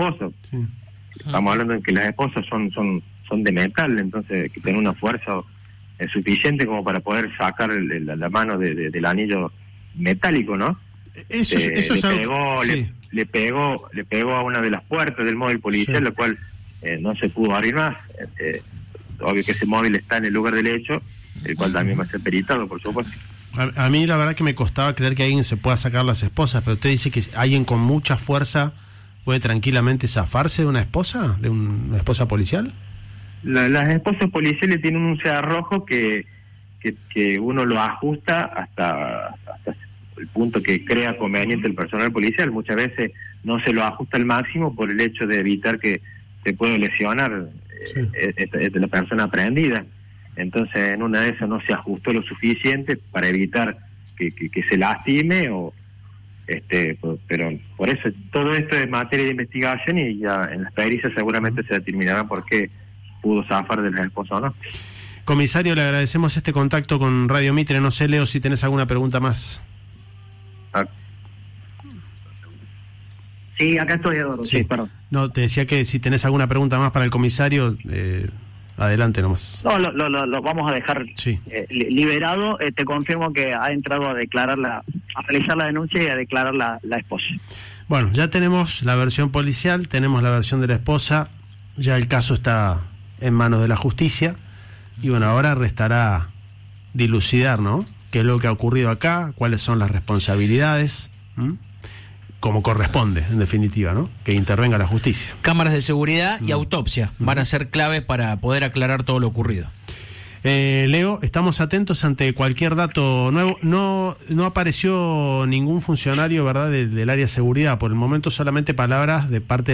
esposo. Sí. Estamos hablando de que las esposas son de metal, entonces que tienen una fuerza suficiente como para poder sacar la mano del anillo metálico, ¿no? Eso es algo... Sí. Le pegó a una de las puertas del móvil policial, Sí. lo cual no se pudo abrir más. Obvio que ese móvil está en el lugar del hecho, el cual también va a ser peritado, por supuesto. A mí la verdad que me costaba creer que alguien se pueda sacar las esposas, pero usted dice que alguien con mucha fuerza puede tranquilamente zafarse de una esposa policial. Las esposas policiales tienen un cerrojo que uno lo ajusta hasta el punto que crea conveniente el personal policial. Muchas veces no se lo ajusta al máximo por el hecho de evitar que se pueda lesionar la persona aprendida. Entonces, en una de esas no se ajustó lo suficiente para evitar que se lastime pero por eso todo esto es materia de investigación y ya en las pericias seguramente se determinará por qué pudo zafar de la esposa o no. Comisario, le agradecemos este contacto con Radio Mitre. No sé, Leo, si tenés alguna pregunta más. Sí, acá estoy, Eduardo. Sí, perdón. No, te decía que si tenés alguna pregunta más para el comisario, adelante nomás. No, lo vamos a dejar liberado. Te confirmo que ha entrado a realizar la denuncia y a declarar la esposa. Bueno, ya tenemos la versión policial, tenemos la versión de la esposa, ya el caso está en manos de la justicia y bueno, ahora restará dilucidar, ¿no? ¿Qué es lo que ha ocurrido acá? ¿Cuáles son las responsabilidades? Como corresponde, en definitiva, ¿no? Que intervenga la justicia. Cámaras de seguridad y autopsia van a ser claves para poder aclarar todo lo ocurrido. Leo, estamos atentos ante cualquier dato nuevo. No apareció ningún funcionario, ¿verdad?, del área de seguridad. Por el momento solamente palabras de parte